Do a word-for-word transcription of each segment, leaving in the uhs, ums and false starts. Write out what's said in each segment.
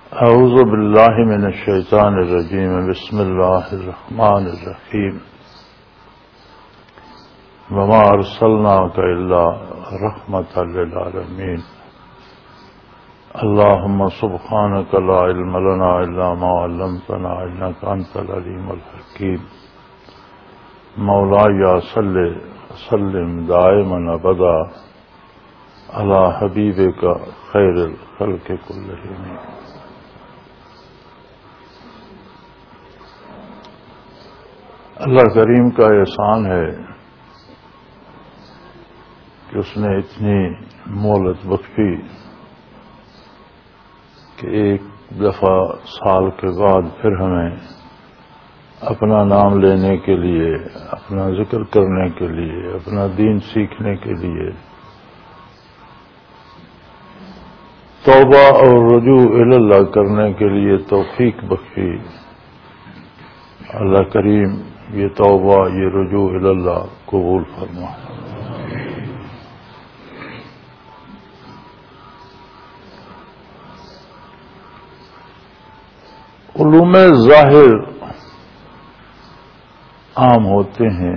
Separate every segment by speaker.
Speaker 1: اعوذ باللہ من الشیطان الرجیم بسم اللہ الرحمن الرحیم وما ارسلناک الا رحمۃ للعالمین اللہم سبحانک لا علم لنا الا ما علمتنا انک انت العلیم الحکیم مولایا صلی وسلم دائما ابدا علی حبیبک خیر الخلق کلہم۔ اللہ کریم کا احسان ہے کہ اس نے اتنی مہلت بخشی کہ ایک دفعہ سال کے بعد پھر ہمیں اپنا نام لینے کے لیے، اپنا ذکر کرنے کے لیے، اپنا دین سیکھنے کے لیے توبہ اور رجوع الی اللہ کرنے کے لیے توفیق بخشی۔ اللہ کریم یہ توبہ، یہ رجوع الی اللہ قبول فرما۔ علوم ظاہر عام ہوتے ہیں،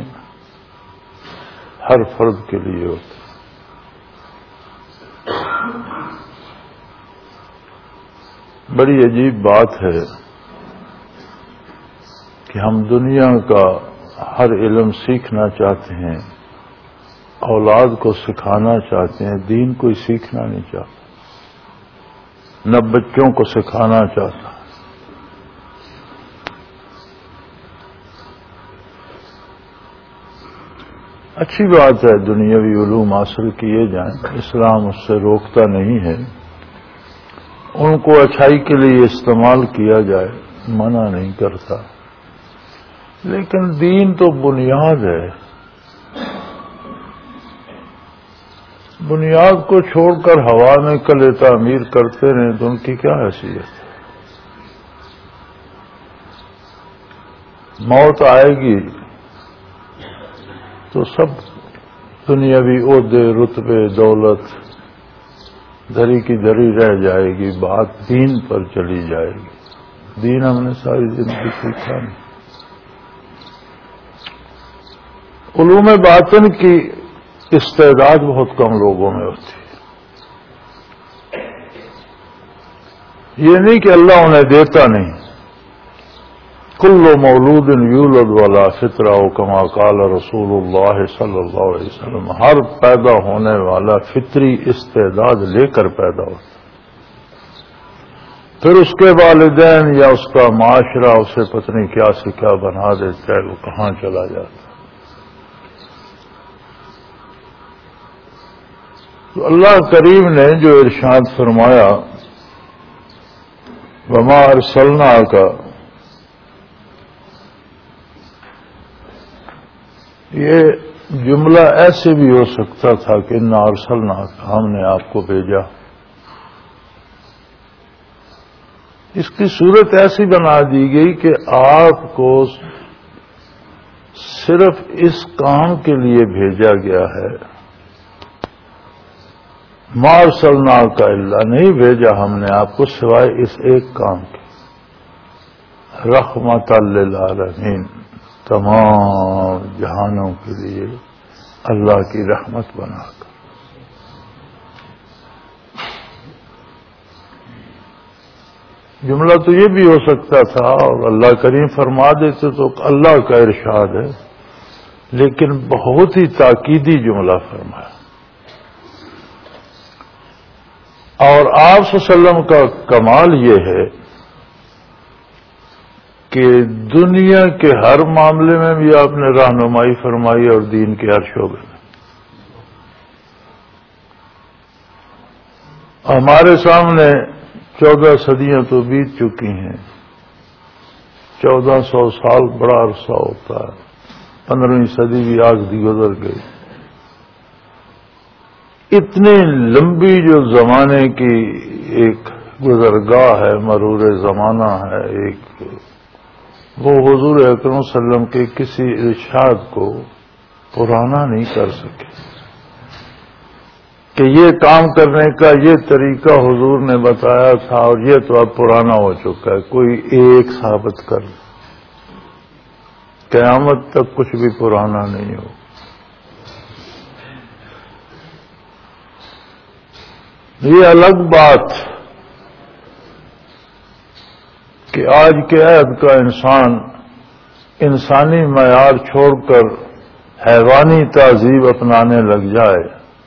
Speaker 1: ہر فرد کے لیے ہوتے ہیں۔ بڑی عجیب بات ہے کہ ہم دنیا کا ہر علم سیکھنا چاہتے ہیں، اولاد کو سکھانا چاہتے ہیں، دین کوئی سیکھنا نہیں چاہتا، نہ بچوں کو سکھانا چاہتا۔ اچھی بات ہے دنیاوی علوم حاصل کیے جائیں، اسلام اس سے روکتا نہیں ہے، ان کو اچھائی کے لیے استعمال کیا جائے، منع نہیں کرتا، لیکن دین تو بنیاد ہے۔ بنیاد کو چھوڑ کر ہوا میں کلے تعمیر کرتے رہیں تو ان کی کیا حیثیت ہے؟ موت آئے گی تو سب دنیاوی عہدے، رتبے، دولت دھری کی دھری رہ جائے گی، بات دین پر چلی جائے گی۔ دین ہم نے ساری زندگی سیکھا نہیں۔ علوم باطن کی استعداد بہت کم لوگوں میں ہوتی ہے۔ یہ نہیں کہ اللہ انہیں دیتا نہیں۔ کل مولود یولد ولا فطرہ کما قال رسول اللہ صلی اللہ علیہ وسلم، ہر پیدا ہونے والا فطری استعداد لے کر پیدا ہوتا، پھر اس کے والدین یا اس کا معاشرہ اسے پتہ کیا سے کیا بنا دیتا ہے، وہ کہاں چلا جاتا۔ تو اللہ کریم نے جو ارشاد فرمایا وما ارسلناک، یہ جملہ ایسے بھی ہو سکتا تھا کہ انا ارسلناک، ہم نے آپ کو بھیجا۔ اس کی صورت ایسی بنا دی گئی کہ آپ کو صرف اس کام کے لیے بھیجا گیا ہے، ما ارسلناک الا، نہیں بھیجا ہم نے آپ کو سوائے اس ایک کام کے، رحمۃ للعالمین، تمام جہانوں کے لیے اللہ کی رحمت بنا کر۔ جملہ تو یہ بھی ہو سکتا تھا اور اللہ کریم فرما دیتے تو اللہ کا ارشاد ہے، لیکن بہت ہی تاکیدی جملہ فرمایا۔ اور آپ صلی اللہ علیہ وسلم کا کمال یہ ہے کہ دنیا کے ہر معاملے میں بھی آپ نے رہنمائی فرمائی اور دین کے ہر شعبے میں۔ ہمارے سامنے چودہ صدیاں تو بیت چکی ہیں، چودہ سو سال بڑا عرصہ ہوتا ہے، پندرہویں صدی بھی آج بھی گزر گئی۔ اتنی لمبی جو زمانے کی ایک گزرگاہ ہے، مرور زمانہ ہے، ایک وہ حضور اکرم صلی اللہ علیہ وسلم کے کسی ارشاد کو پرانا نہیں کر سکے کہ یہ کام کرنے کا یہ طریقہ حضور نے بتایا تھا اور یہ تو اب پرانا ہو چکا ہے، کوئی ایک ثابت کر، قیامت تک کچھ بھی پرانا نہیں ہو۔ یہ الگ بات کہ آج کے عہد کا انسان انسانی معیار چھوڑ کر حیوانی تہذیب اپنانے لگ جائے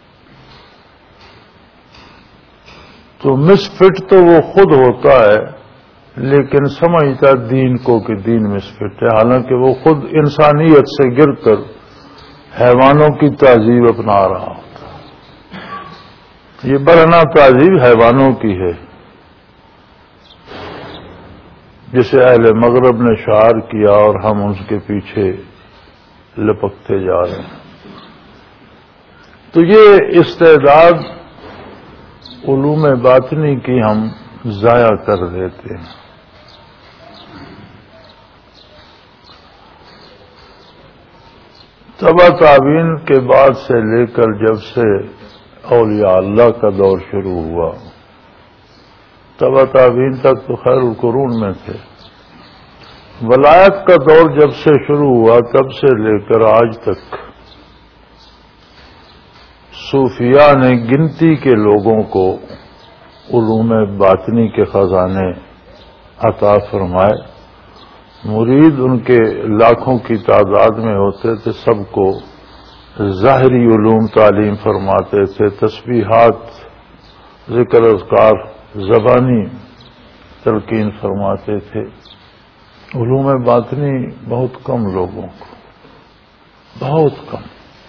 Speaker 1: تو مس فٹ تو وہ خود ہوتا ہے، لیکن سمجھتا دین کو کہ دین مس فٹ ہے، حالانکہ وہ خود انسانیت سے گر کر حیوانوں کی تہذیب اپنا رہا ہوتا ہے۔ یہ برہنہ تہذیب حیوانوں کی ہے، جسے اہل مغرب نے شعار کیا اور ہم اس کے پیچھے لپکتے جا رہے ہیں۔ تو یہ استعداد علوم باطنی کی ہم ضائع کر دیتے ہیں۔ تبا تعبین کے بعد سے لے کر جب سے اولیاء اللہ کا دور شروع ہوا، تبا تعبین تک تو خیر القرون میں تھے، ولایت کا دور جب سے شروع ہوا تب سے لے کر آج تک صوفیاء نے گنتی کے لوگوں کو علوم باطنی کے خزانے عطا فرمائے۔ مرید ان کے لاکھوں کی تعداد میں ہوتے تھے، سب کو ظاہری علوم تعلیم فرماتے تھے، تسبیحات، ذکر اذکار زبانی تلقین فرماتے تھے۔ علوم باطنی بہت کم لوگوں کو، بہت کم۔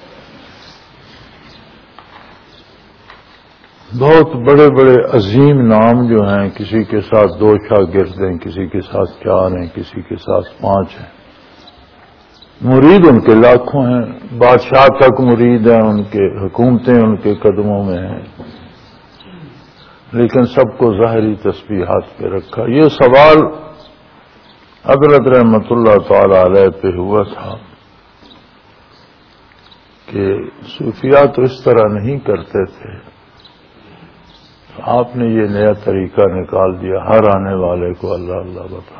Speaker 1: بہت بڑے بڑے عظیم نام جو ہیں، کسی کے ساتھ دو شاگرد ہیں، کسی کے ساتھ چار ہیں، کسی کے ساتھ پانچ ہیں، مرید ان کے لاکھوں ہیں، بادشاہ تک مرید ہیں، ان کے حکومتیں ان کے قدموں میں ہیں، لیکن سب کو ظاہری تسبیحات پہ رکھا۔ یہ سوال حضرت رحمت اللہ تعالی علیہ پہ ہوا تھا کہ صوفیاء تو اس طرح نہیں کرتے تھے، آپ نے یہ نیا طریقہ نکال دیا، ہر آنے والے کو اللہ اللہ بتا۔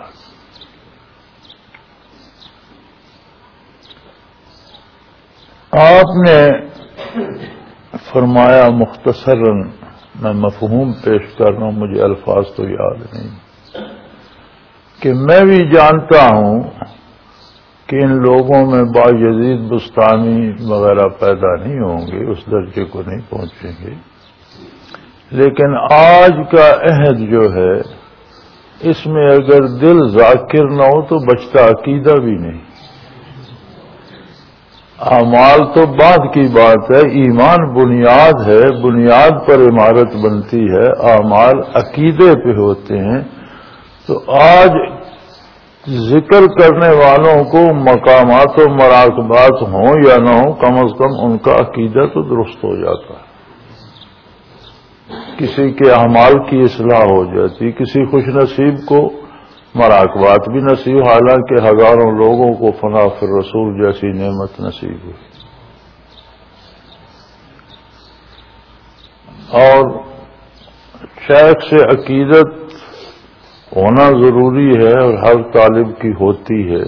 Speaker 1: آپ نے فرمایا مختصراً، میں مفہوم پیش کر رہا ہوں، مجھے الفاظ تو یاد نہیں، کہ میں بھی جانتا ہوں کہ ان لوگوں میں بایزید بستانی وغیرہ پیدا نہیں ہوں گے، اس درجے کو نہیں پہنچیں گے، لیکن آج کا عہد جو ہے اس میں اگر دل ذاکر نہ ہو تو بچتا عقیدہ بھی نہیں۔ اعمال تو بعد کی بات ہے، ایمان بنیاد ہے، بنیاد پر عمارت بنتی ہے، اعمال عقیدے پہ ہوتے ہیں۔ تو آج ذکر کرنے والوں کو مقامات و مراقبات ہوں یا نہ ہوں، کم از کم ان کا عقیدہ تو درست ہو جاتا ہے، کسی کے اعمال کی اصلاح ہو جاتی، کسی خوش نصیب کو مراقبات بھی نصیب، حالانکہ ہزاروں لوگوں کو فنا فی الرسول جیسی نعمت نصیب ہوئی۔ اور شیخ سے عقیدت ہونا ضروری ہے اور ہر طالب کی ہوتی ہے۔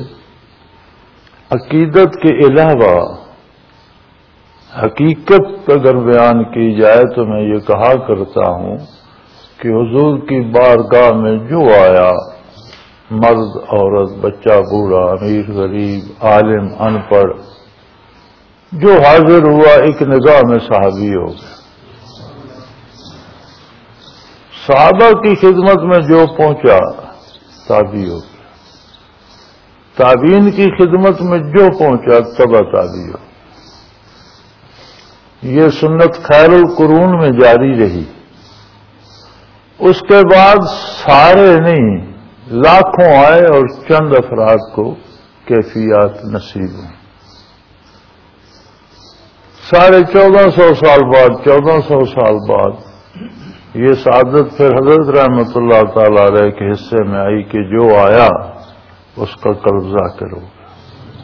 Speaker 1: عقیدت کے علاوہ حقیقت اگر بیان کی جائے تو میں یہ کہا کرتا ہوں کہ حضور کی بارگاہ میں جو آیا، مرد عورت بچہ بوڑھا امیر غریب عالم ان پڑھ، جو حاضر ہوا ایک نگاہ میں صحابی ہو گیا۔ صحابہ کی خدمت میں جو پہنچا تابعی ہو گیا، تابعین کی خدمت میں جو پہنچا تبع تابعی ہو۔ یہ سنت خیر القرون میں جاری رہی، اس کے بعد سارے نہیں لاکھوں آئے اور چند افراد کو کیفیات نصیب ہوئی۔ ساڑھے چودہ سو سال بعد چودہ سو سال بعد یہ سعادت پھر حضرت رحمت اللہ تعالی علیہ کے حصے میں آئی کہ جو آیا اس کا قلب ذاکر ہو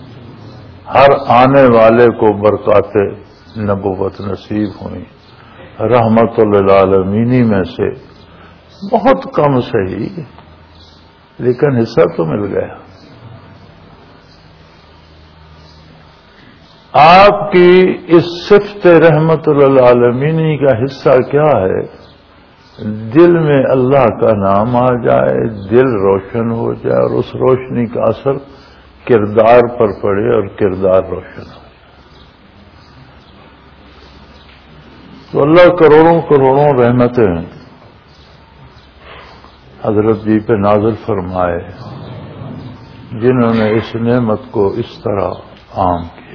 Speaker 1: گیا، ہر آنے والے کو برکات نبوت نصیب ہوئی۔ رحمت للعالمینی میں سے بہت کم صحیح لیکن حصہ تو مل گیا. آپ کی اس صفت رحمت للعالمینی کا حصہ کیا ہے؟ دل میں اللہ کا نام آ جائے، دل روشن ہو جائے اور اس روشنی کا اثر کردار پر پڑے اور کردار روشن ہو. تو اللہ کروڑوں کروڑوں رحمتیں حضرت جی پہ نازل فرمائے جنہوں نے اس نعمت کو اس طرح عام کیا.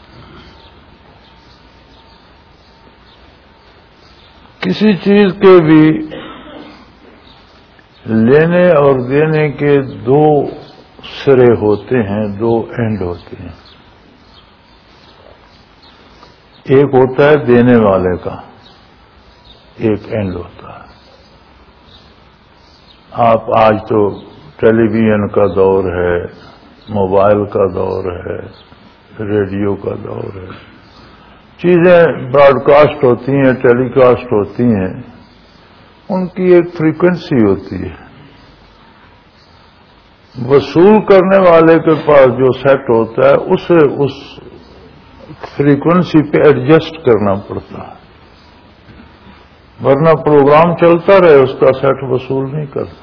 Speaker 1: کسی چیز کے بھی لینے اور دینے کے دو سرے ہوتے ہیں، دو اینڈ ہوتے ہیں. ایک ہوتا ہے دینے والے کا، ایک اینڈ ہوتا ہے. آپ آج تو ٹیلی ویژن کا دور ہے، موبائل کا دور ہے، ریڈیو کا دور ہے، چیزیں براڈ کاسٹ ہوتی ہیں، ٹیلی کاسٹ ہوتی ہیں، ان کی ایک فریکوینسی ہوتی ہے. وصول کرنے والے کے پاس جو سیٹ ہوتا ہے اسے اس فریکوینسی پہ ایڈجسٹ کرنا پڑتا ہے، ورنہ پروگرام چلتا رہے اس کا سیٹ وصول نہیں کرتا.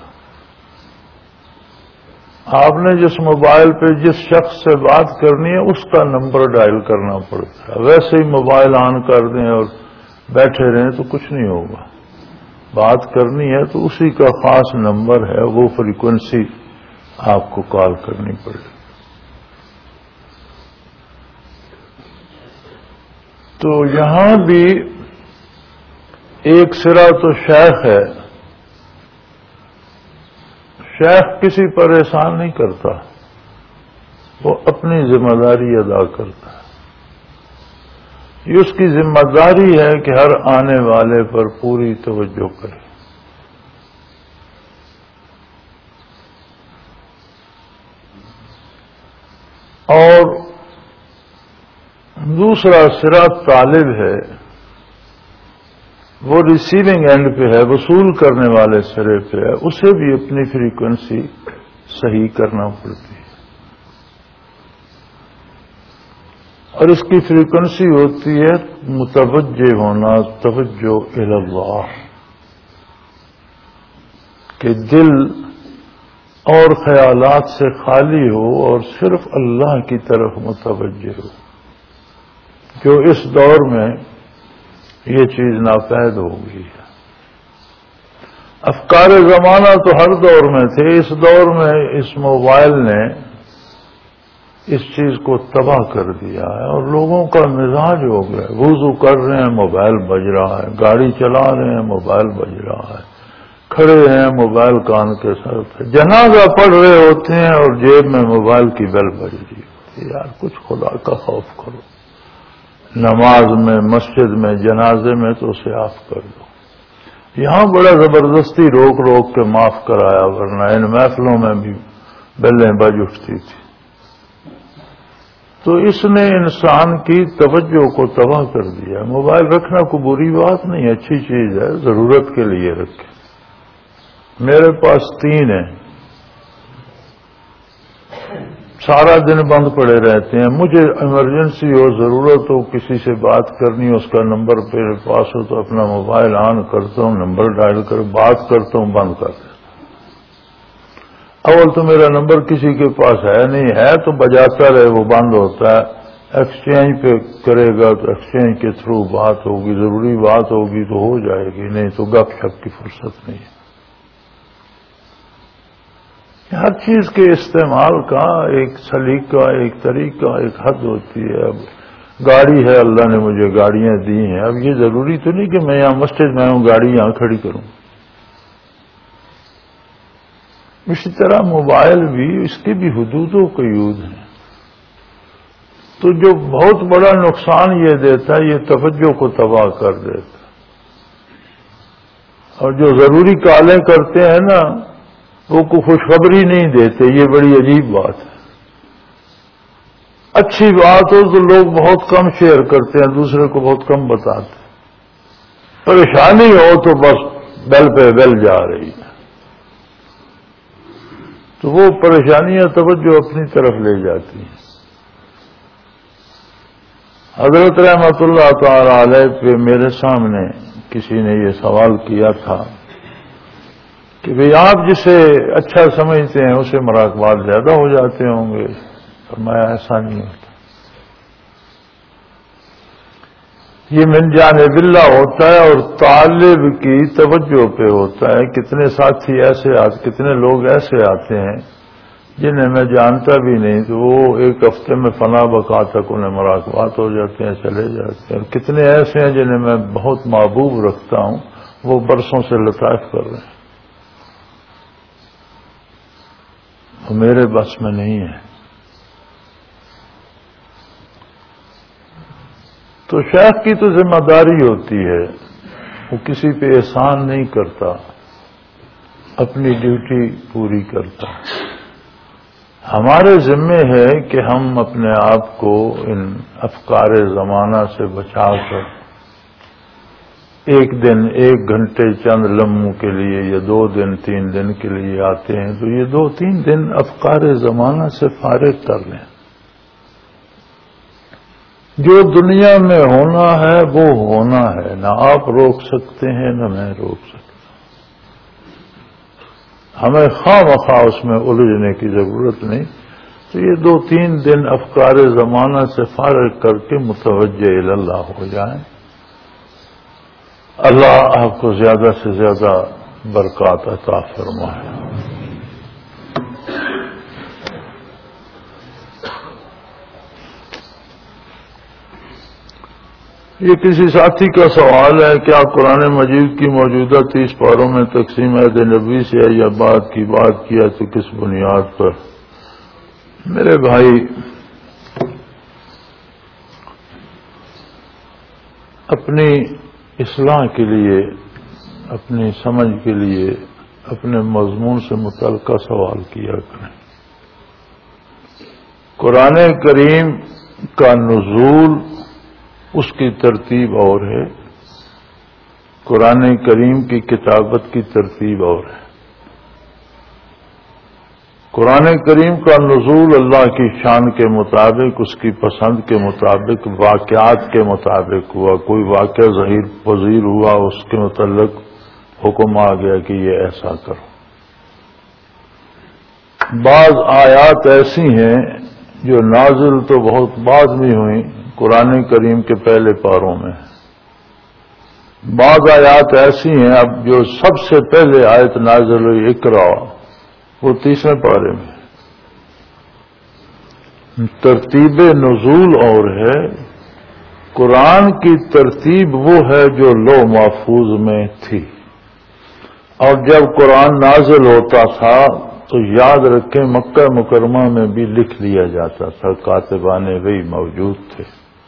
Speaker 1: آپ نے جس موبائل پہ جس شخص سے بات کرنی ہے اس کا نمبر ڈائل کرنا پڑتا ہے. ویسے ہی موبائل آن کر دیں اور بیٹھے رہیں تو کچھ نہیں ہوگا. بات کرنی ہے تو اسی کا خاص نمبر ہے، وہ فریکوینسی آپ کو کال کرنی پڑے گی. تو یہاں بھی ایک سرا تو شیخ ہے. شیخ کسی پر احسان نہیں کرتا، وہ اپنی ذمہ داری ادا کرتا ہے. یہ اس کی ذمہ داری ہے کہ ہر آنے والے پر پوری توجہ کرے. اور دوسرا سرا طالب ہے، وہ ریسیونگ اینڈ پہ ہے، وصول کرنے والے سرے پہ ہے، اسے بھی اپنی فریکوینسی صحیح کرنا پڑتی ہے. اور اس کی فریکوینسی ہوتی ہے متوجہ ہونا، توجہ الی اللہ، کہ دل اور خیالات سے خالی ہو اور صرف اللہ کی طرف متوجہ ہو. جو اس دور میں یہ چیز ناپید ہو گئی ہے. افکار زمانہ تو ہر دور میں تھے، اس دور میں اس موبائل نے اس چیز کو تباہ کر دیا ہے اور لوگوں کا مزاج ہو گیا. وضو کر رہے ہیں موبائل بج رہا ہے، گاڑی چلا رہے ہیں موبائل بج رہا ہے، کھڑے ہیں موبائل کان کے ساتھ، جنازہ پڑھ رہے ہوتے ہیں اور جیب میں موبائل کی بیل بج رہی ہوتی ہے. یار کچھ خدا کا خوف کرو. نماز میں، مسجد میں، جنازے میں تو اسے آف کر دو. یہاں بڑا زبردستی روک روک کے معاف کرایا، ورنہ ان محفلوں میں بھی بیلیں بج اٹھتی تھی. تو اس نے انسان کی توجہ کو تباہ کر دیا. موبائل رکھنا کوئی بری بات نہیں، اچھی چیز ہے، ضرورت کے لیے رکھے. میرے پاس تین ہیں، سارا دن بند پڑے رہتے ہیں. مجھے ایمرجنسی ہو، ضرورت ہو، کسی سے بات کرنی ہو، اس کا نمبر میرے پاس ہو تو اپنا موبائل آن کرتا ہوں، نمبر ڈائل کر بات کرتا ہوں، بند کر دیتا ہوں. اول تو میرا نمبر کسی کے پاس ہے نہیں، ہے تو بجاتا رہے، وہ بند ہوتا ہے. ایکسچینج پہ کرے گا تو ایکسچینج کے تھرو بات ہوگی، ضروری بات ہوگی تو ہو جائے گی، نہیں تو گپ شپ کی فرصت نہیں ہے. ہر چیز کے استعمال کا ایک سلیقہ، ایک طریقہ، ایک حد ہوتی ہے. اب گاڑی ہے، اللہ نے مجھے گاڑیاں دی ہیں، اب یہ ضروری تو نہیں کہ میں یہاں مسجد میں ہوں گاڑی یہاں کھڑی کروں. اسی طرح موبائل بھی، اس کی بھی حدود و قیود ہیں. تو جو بہت بڑا نقصان یہ دیتا ہے، یہ توجہ کو تباہ کر دیتا ہے. اور جو ضروری کالیں کرتے ہیں نا، وہ کو خوشخبری نہیں دیتے. یہ بڑی عجیب بات ہے. اچھی بات ہو تو لوگ بہت کم شیئر کرتے ہیں، دوسرے کو بہت کم بتاتے ہیں. پریشانی ہو تو بس بل پہ بل جا رہی ہے، تو وہ پریشانیاں توجہ اپنی طرف لے جاتی ہیں۔ حضرت رحمت اللہ تعالی علیہ پہ میرے سامنے کسی نے یہ سوال کیا تھا کہ بھئی آپ جسے اچھا سمجھتے ہیں اسے مراقبات زیادہ ہو جاتے ہوں گے، فرمایا ایسا نہیں ہوتا، یہ من جانب اللہ ہوتا ہے اور طالب کی توجہ پہ ہوتا ہے۔ کتنے ساتھی ایسے آتے، کتنے لوگ ایسے آتے ہیں جنہیں میں جانتا بھی نہیں، تو وہ ایک ہفتے میں فنا بقا تک انہیں مراقبات ہو جاتے ہیں، چلے جاتے ہیں، اور کتنے ایسے ہیں جنہیں میں بہت محبوب رکھتا ہوں، وہ برسوں سے لطائف کر رہے ہیں، وہ میرے بس میں نہیں ہے۔ تو شیخ کی تو ذمہ داری ہوتی ہے، وہ کسی پہ احسان نہیں کرتا، اپنی ڈیوٹی پوری کرتا۔ ہمارے ذمے ہے کہ ہم اپنے آپ کو ان افکار زمانہ سے بچا کر ایک دن، ایک گھنٹے، چند لمحوں کے لیے یا دو دن، تین دن کے لیے آتے ہیں، تو یہ دو تین دن افکار زمانہ سے فارغ کر لیں۔ جو دنیا میں ہونا ہے وہ ہونا ہے، نہ آپ روک سکتے ہیں نہ میں روک سکتا۔ ہمیں خواہ مخواہ اس میں الجھنے کی ضرورت نہیں، تو یہ دو تین دن افکار زمانہ سے فارغ کر کے متوجہ اللہ ہو جائیں۔ اللہ آپ کو زیادہ سے زیادہ برکات عطا فرمائے۔ یہ کسی ساتھی کا سوال ہے، کیا قرآن مجید کی موجودہ تیس پاروں میں تقسیم عہد نبی سے ہے یا بعد کی بات کیا تو کس بنیاد پر؟ میرے بھائی، اپنی اصلاح کے لیے، اپنی سمجھ کے لیے اپنے مضمون سے متعلقہ سوال کیا کریں۔ قرآن کریم کا نزول، اس کی ترتیب اور ہے، قرآن کریم کی کتابت کی ترتیب اور ہے۔ قرآن کریم کا نزول اللہ کی شان کے مطابق، اس کی پسند کے مطابق، واقعات کے مطابق ہوا۔ کوئی واقعہ ظہیر پذیر ہوا، اس کے متعلق حکم آ گیا کہ یہ ایسا کرو۔ بعض آیات ایسی ہیں جو نازل تو بہت بعد میں ہوئیں، قرآن کریم کے پہلے پاروں میں۔ بعض آیات ایسی ہیں اب جو سب سے پہلے آیت نازل ہوئی اقرا، وہ تیسرے پارے میں۔ ترتیب نزول اور ہے، قرآن کی ترتیب وہ ہے جو لوح محفوظ میں تھی، اور جب قرآن نازل ہوتا تھا تو یاد رکھیں مکہ مکرمہ میں بھی لکھ لیا جاتا تھا، کاتبان وحی موجود تھے۔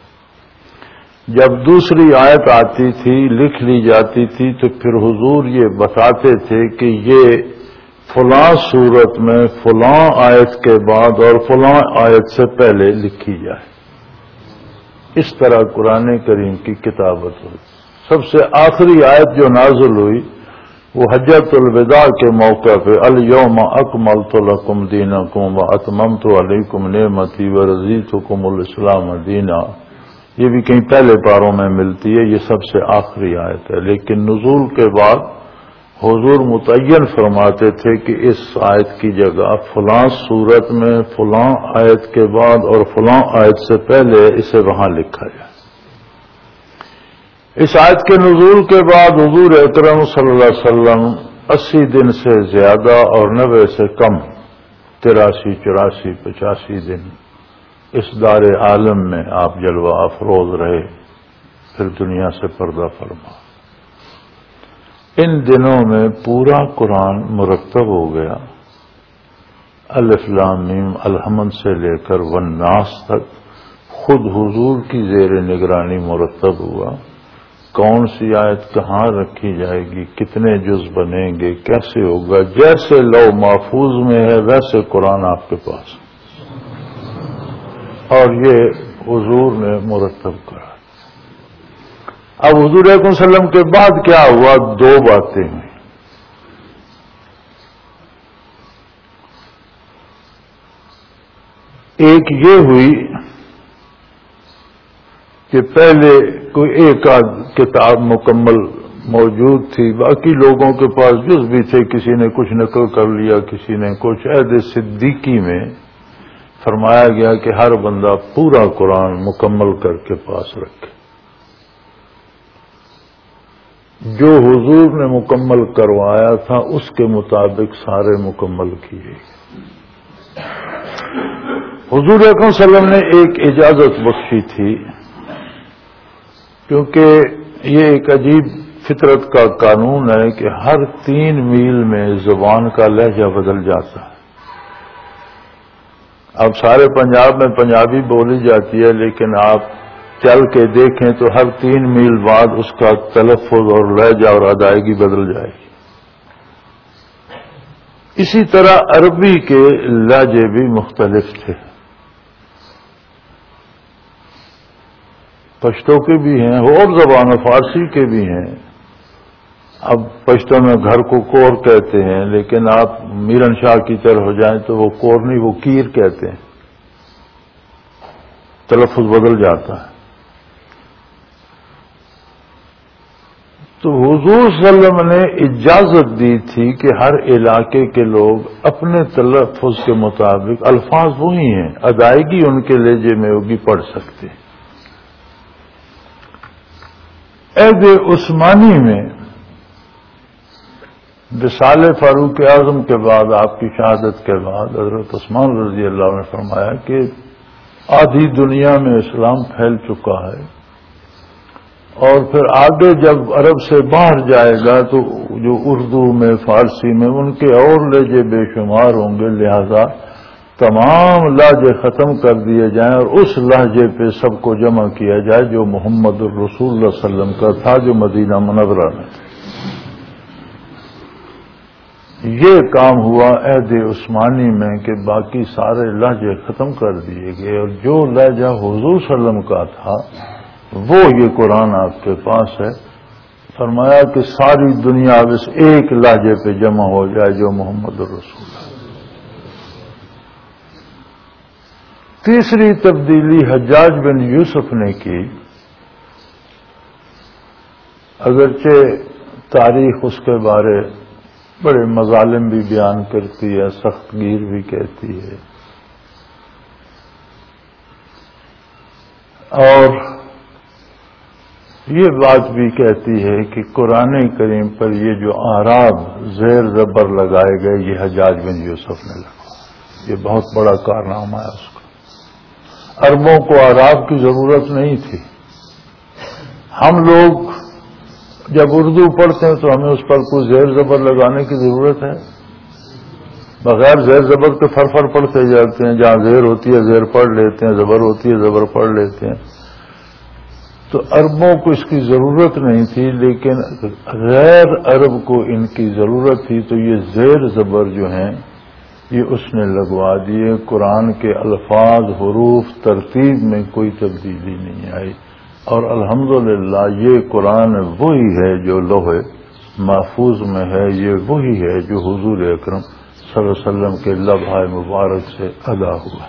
Speaker 1: جب دوسری آیت آتی تھی، لکھ لی جاتی تھی، تو پھر حضور یہ بتاتے تھے کہ یہ فلاں صورت میں فلاں آیت کے بعد اور فلاں آیت سے پہلے لکھی جائے۔ اس طرح قرآن کریم کی کتابت ہوئی۔ سب سے آخری آیت جو نازل ہوئی وہ حجۃ الوداع کے موقع پہ، الیوم اکملت لکم دینکم واتممت علیکم نعمتی ورضیتکم الاسلام دینا، یہ بھی کہیں پہلے پاروں میں ملتی ہے، یہ سب سے آخری آیت ہے۔ لیکن نزول کے بعد حضور متعین فرماتے تھے کہ اس آیت کی جگہ فلاں صورت میں فلاں آیت کے بعد اور فلاں آیت سے پہلے اسے وہاں لکھا جائے۔ اس آیت کے نزول کے بعد حضور اکرم صلی اللہ علیہ وسلم اسی دن سے زیادہ اور نوے سے کم، تراسی چوراسی پچاسی دن اس دار عالم میں آپ جلوہ افروز رہے، پھر دنیا سے پردہ فرما۔ ان دنوں میں پورا قرآن مرتب ہو گیا، الف لام میم الحمد سے لے کر والناس تک خود حضور کی زیر نگرانی مرتب ہوا۔ کون سی آیت کہاں رکھی جائے گی، کتنے جز بنیں گے، کیسے ہوگا، جیسے لوح محفوظ میں ہے ویسے قرآن آپ کے پاس، اور یہ حضور نے مرتب کرا۔ اب حضور اکرم صلی اللہ علیہ وسلم کے بعد کیا ہوا؟ دو باتیں ہوئی. ایک یہ ہوئی کہ پہلے کوئی ایک آدھ کتاب مکمل موجود تھی، باقی لوگوں کے پاس جز بھی تھے، کسی نے کچھ نقل کر لیا، کسی نے کچھ. عہد صدیقی میں فرمایا گیا کہ ہر بندہ پورا قرآن مکمل کر کے پاس رکھے. جو حضور نے مکمل کروایا تھا اس کے مطابق سارے مکمل کیے. حضور اکرم صلی اللہ علیہ وسلم نے ایک اجازت بخشی تھی، کیونکہ یہ ایک عجیب فطرت کا قانون ہے کہ ہر تین میل میں زبان کا لہجہ بدل جاتا ہے. اب سارے پنجاب میں پنجابی بولی جاتی ہے، لیکن آپ چل کے دیکھیں تو ہر تین میل بعد اس کا تلفظ اور لہجہ اور ادائیگی بدل جائے گی. اسی طرح عربی کے لہجے بھی مختلف تھے، پشتو کے بھی ہیں اور زبان فارسی کے بھی ہیں. اب پشتو میں گھر کو کور کہتے ہیں، لیکن آپ میرن شاہ کی طرح ہو جائیں تو وہ کور نہیں، وہ کیر کہتے ہیں، تلفظ بدل جاتا ہے. تو حضور صلی اللہ علیہ وسلم نے اجازت دی تھی کہ ہر علاقے کے لوگ اپنے تلفظ کے مطابق، الفاظ وہی ہیں، ادائیگی ان کے لہجے میں ہوگی، پڑھ سکتے. عہد عثمانی میں وصال فاروق اعظم کے بعد، آپ کی شہادت کے بعد، حضرت عثمان رضی اللہ عنہ نے فرمایا کہ آدھی دنیا میں اسلام پھیل چکا ہے، اور پھر آگے جب عرب سے باہر جائے گا تو جو اردو میں، فارسی میں، ان کے اور لہجے بے شمار ہوں گے، لہذا تمام لہجے ختم کر دیے جائیں اور اس لہجے پہ سب کو جمع کیا جائے جو محمد الرسول اللہ صلی اللہ علیہ وسلم کا تھا، جو مدینہ منورہ میں. یہ کام ہوا عہد عثمانی میں کہ باقی سارے لہجے ختم کر دیے گئے، اور جو لہجہ حضور صلی اللہ علیہ وسلم کا تھا وہ یہ قرآن آپ کے پاس ہے. فرمایا کہ ساری دنیا بس ایک لہجے پہ جمع ہو جائے جو محمد الرسول ہے. تیسری تبدیلی حجاج بن یوسف نے کی، اگرچہ تاریخ اس کے بارے بڑے مظالم بھی بیان کرتی ہے، سخت گیر بھی کہتی ہے، اور یہ بات بھی کہتی ہے کہ قرآن کریم پر یہ جو اعراب زیر زبر لگائے گئے یہ حجاج بن یوسف نے لگا. یہ بہت بڑا کارنامہ ہے اس کا. عربوں کو اعراب کی ضرورت نہیں تھی. ہم لوگ جب اردو پڑھتے ہیں تو ہمیں اس پر کوئی زیر زبر لگانے کی ضرورت ہے؟ بغیر زیر زبر کے فر فر پڑھتے جاتے ہیں، جہاں زیر ہوتی ہے زیر پڑھ لیتے ہیں، زبر ہوتی ہے زبر پڑھ لیتے ہیں. تو عربوں کو اس کی ضرورت نہیں تھی، لیکن غیر عرب کو ان کی ضرورت تھی، تو یہ زیر زبر جو ہیں یہ اس نے لگوا دیے. قرآن کے الفاظ، حروف، ترتیب میں کوئی تبدیلی نہیں آئی، اور الحمدللہ یہ قرآن وہی ہے جو لوح محفوظ میں ہے، یہ وہی ہے جو حضور اکرم صلی اللہ علیہ وسلم کے لبھہ مبارک سے ادا ہوا.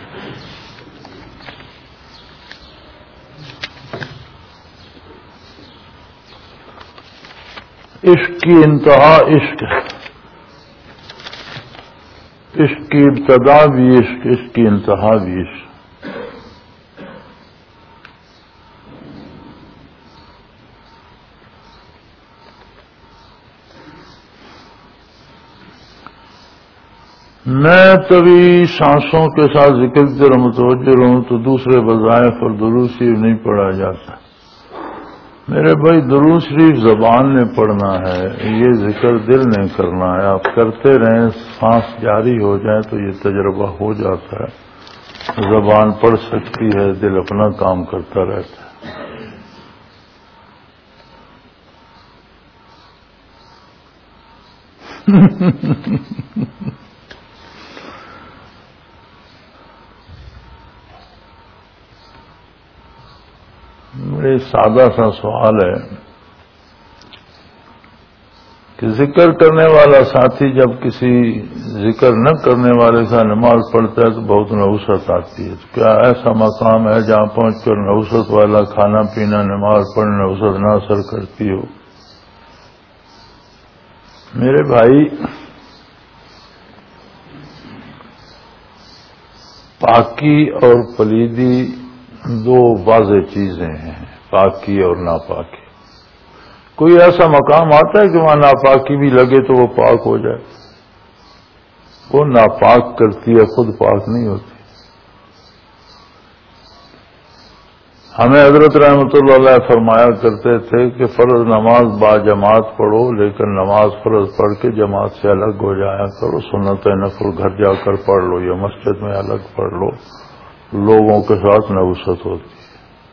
Speaker 1: عشق کی انتہا عشق ہے، عشق کی ابتدا بھی عشق، عشق کی انتہا بھی عشق. میں طویل سانسوں کے ساتھ ذکر کی طرف متوجہ رہوں تو دوسرے وظائف اور درود شریف نہیں پڑھا جاتا. میرے بھائی درود شریف زبان نے پڑھنا ہے، یہ ذکر دل نے کرنا ہے. آپ کرتے رہیں، سانس جاری ہو جائے تو یہ تجربہ ہو جاتا ہے. زبان پڑھ سکتی ہے، دل اپنا کام کرتا رہتا ہے. یہ سادہ سا سوال ہے کہ ذکر کرنے والا ساتھی جب کسی ذکر نہ کرنے والے کا نماز پڑھتا ہے تو بہت نحوست آتی ہے. کیا ایسا مقام ہے جہاں پہنچ کر نحوست والا کھانا پینا نماز پڑھنا نحوست نہ اثر کرتی ہو؟ میرے بھائی، پاکی اور پلیدی دو واضح چیزیں ہیں، پاکی اور ناپاکی. کوئی ایسا مقام آتا ہے کہ وہاں ناپاکی بھی لگے تو وہ پاک ہو جائے؟ وہ ناپاک کرتی ہے، خود پاک نہیں ہوتی. ہمیں حضرت رحمۃ اللہ علیہ فرمایا کرتے تھے کہ فرض نماز با جماعت پڑھو، لیکن نماز فرض پڑھ کے جماعت سے الگ ہو جایا کرو. سنت نفل گھر جا کر پڑھ لو یا مسجد میں الگ پڑھ لو، لوگوں کے ساتھ نحوست ہوتی ہے.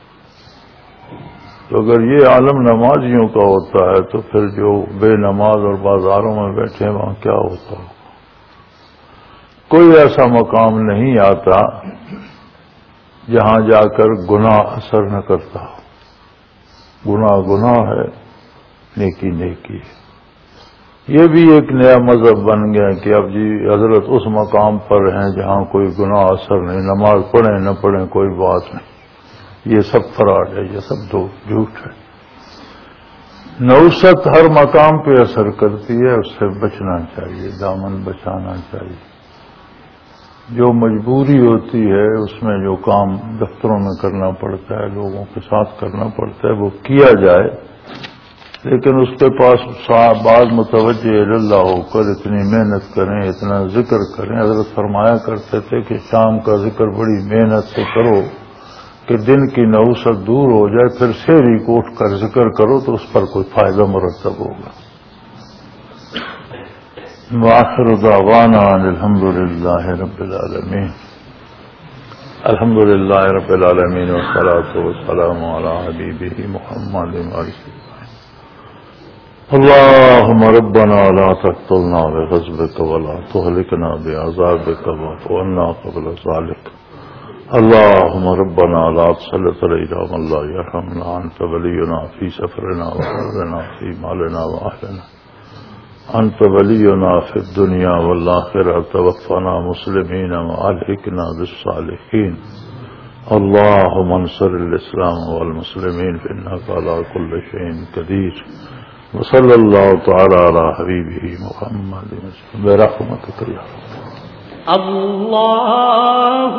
Speaker 1: تو اگر یہ عالم نمازیوں کا ہوتا ہے تو پھر جو بے نماز اور بازاروں میں بیٹھے وہاں کیا ہوتا ہو؟ کوئی ایسا مقام نہیں آتا جہاں جا کر گناہ اثر نہ کرتا ہو. گناہ گناہ ہے، نیکی نیکی ہے. یہ بھی ایک نیا مذہب بن گیا کہ اب جی حضرت اس مقام پر ہیں جہاں کوئی گناہ اثر نہیں، نماز پڑھیں نہ پڑھیں کوئی بات نہیں. یہ سب فراڈ ہے، یہ سب دو جھوٹ ہے. نحوست ہر مقام پہ اثر کرتی ہے، اس سے بچنا چاہیے، دامن بچانا چاہیے. جو مجبوری ہوتی ہے اس میں جو کام دفتروں میں کرنا پڑتا ہے، لوگوں کے ساتھ کرنا پڑتا ہے، وہ کیا جائے، لیکن اس کے پاس بعض متوجہ اللہ ہو کر اتنی محنت کریں، اتنا ذکر کریں. حضرت فرمایا کرتے تھے کہ شام کا ذکر بڑی محنت سے کرو کہ دن کی نحوست دور ہو جائے، پھر سحری کو اٹھ کر ذکر کرو تو اس پر کوئی فائدہ مرتب ہوگا. وآخر دعوانا الحمد للہ رب العالمین. الحمد للہ رب العالمین والصلاة والسلام علی حبیبہ محمد اللہم ربنا لا تقتلنا بغضبک ولا تہلکنا بعذابک واعف عنا قبل ذلک. اللہم ربنا لا تسلط علینا من لا یرحمنا، انت ولینا فی سفرنا وحرنا فی مالنا واہلنا، انت ولینا فی الدنیا والآخرہ، توفنا مسلمین والحقنا بالصالحین. اللہم انصر الاسلام والمسلمین انک علی کل شیء قدیر. وصلی اللہ تعالی علی حبیبہ محمد برحمتک یا رب.
Speaker 2: اللہ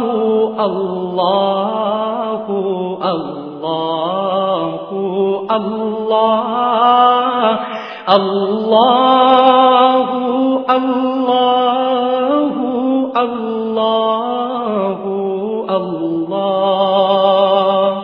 Speaker 2: اللہ اللہ اللہ اللہ اللہ اللہ اللہ.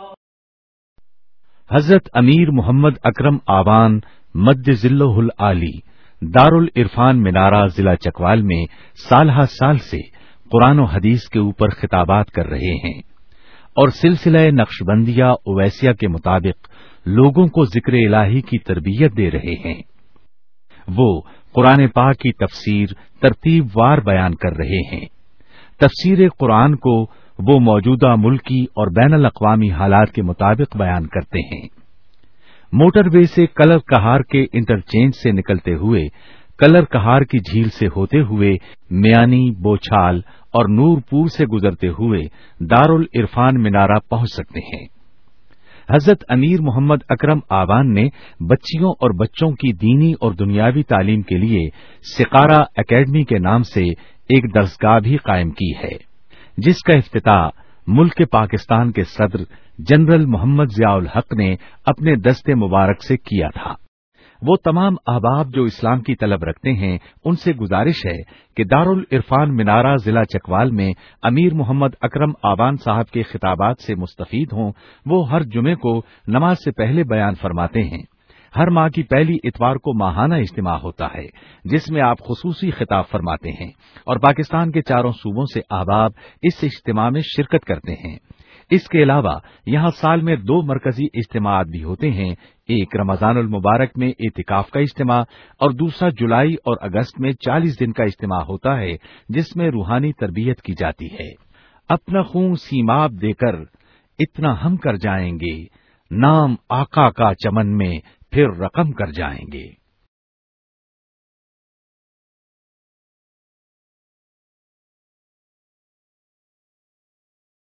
Speaker 3: حضرت امیر محمد اکرم آوان مد ذلہ العالی دارالعرفان منارہ ضلع چکوال میں سال ہر سال سے قرآن و حدیث کے اوپر خطابات کر رہے ہیں اور سلسلہ نقشبندیہ اویسیہ کے مطابق لوگوں کو ذکر الہی کی تربیت دے رہے ہیں. وہ قرآن پاک کی تفسیر ترتیب وار بیان کر رہے ہیں. تفسیر قرآن کو وہ موجودہ ملکی اور بین الاقوامی حالات کے مطابق بیان کرتے ہیں. موٹر وے سے کلر کہار کے انٹرچینج سے نکلتے ہوئے کلر کہار کی جھیل سے ہوتے ہوئے میانی، بوچھال اور نور پور سے گزرتے ہوئے دارالعرفان منارہ پہنچ سکتے ہیں. حضرت امیر محمد اکرم آوان نے بچیوں اور بچوں کی دینی اور دنیاوی تعلیم کے لیے سقارہ اکیڈمی کے نام سے ایک درسگاہ بھی قائم کی ہے، جس کا افتتاح ملک پاکستان کے صدر جنرل محمد ضیاء الحق نے اپنے دست مبارک سے کیا تھا. وہ تمام احباب جو اسلام کی طلب رکھتے ہیں ان سے گزارش ہے کہ دارالعرفان منارہ ضلع چکوال میں امیر محمد اکرم آوان صاحب کے خطابات سے مستفید ہوں. وہ ہر جمعے کو نماز سے پہلے بیان فرماتے ہیں. ہر ماہ کی پہلی اتوار کو ماہانہ اجتماع ہوتا ہے جس میں آپ خصوصی خطاب فرماتے ہیں اور پاکستان کے چاروں صوبوں سے احباب اس اجتماع میں شرکت کرتے ہیں. اس کے علاوہ یہاں سال میں دو مرکزی اجتماعات بھی ہوتے ہیں، ایک رمضان المبارک میں اعتکاف کا اجتماع اور دوسرا جولائی اور اگست میں چالیس دن کا اجتماع ہوتا ہے جس میں روحانی تربیت کی جاتی ہے. اپنا خون سیماب دے کر اتنا ہم کر جائیں گے، نام آقا کا چمن میں پھر رقم کر جائیں گے۔